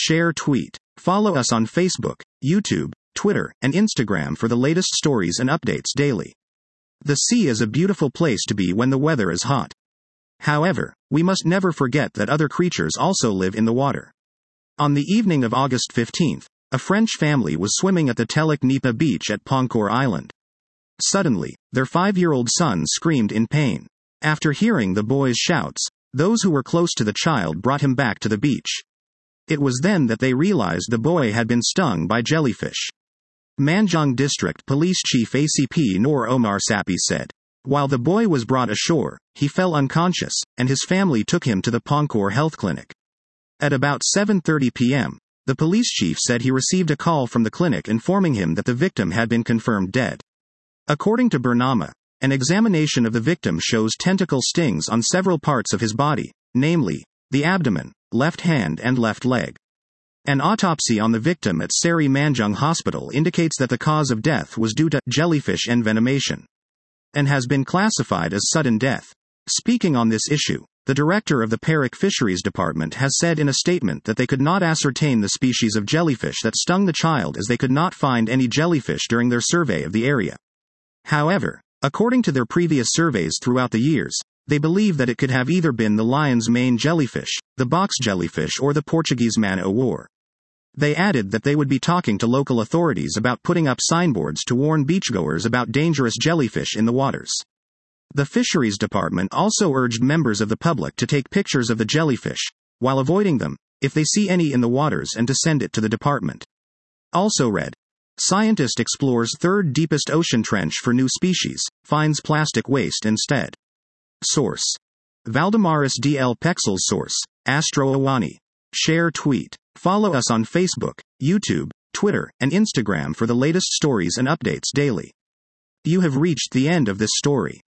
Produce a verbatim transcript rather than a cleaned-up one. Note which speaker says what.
Speaker 1: share, tweet. Follow us on Facebook, YouTube, Twitter, and Instagram for the latest stories and updates daily. The sea is a beautiful place to be when the weather is hot. However, we must never forget that other creatures also live in the water. On the evening of August fifteenth, a French family was swimming at the Teluk Nipa beach at Pongkor Island. Suddenly, their five-year-old son screamed in pain. After hearing the boy's shouts, those who were close to the child brought him back to the beach. It was then that they realized the boy had been stung by jellyfish. Manjung District Police Chief A C P Noor Omar Sapi said, while the boy was brought ashore, he fell unconscious, and his family took him to the Pongkor Health Clinic. At about seven thirty p.m., the police chief said he received a call from the clinic informing him that the victim had been confirmed dead. According to Bernama, an examination of the victim shows tentacle stings on several parts of his body, namely, the abdomen, left hand and left leg. An autopsy on the victim at Seri Manjung Hospital indicates that the cause of death was due to jellyfish envenomation, and has been classified as sudden death. Speaking on this issue, the director of the Perak Fisheries Department has said in a statement that they could not ascertain the species of jellyfish that stung the child as they could not find any jellyfish during their survey of the area. However, according to their previous surveys throughout the years, they believe that it could have either been the lion's mane jellyfish, the box jellyfish or the Portuguese man-o-war. They added that they would be talking to local authorities about putting up signboards to warn beachgoers about dangerous jellyfish in the waters. The Fisheries Department also urged members of the public to take pictures of the jellyfish, while avoiding them, if they see any in the waters, and to send it to the department. Also read, scientist explores third deepest ocean trench for new species, finds plastic waste instead. Source: Valdemaris D L Pexels. Source: Astro Awani. Share, tweet. Follow us on Facebook, YouTube, Twitter, and Instagram for the latest stories and updates daily. You have reached the end of this story.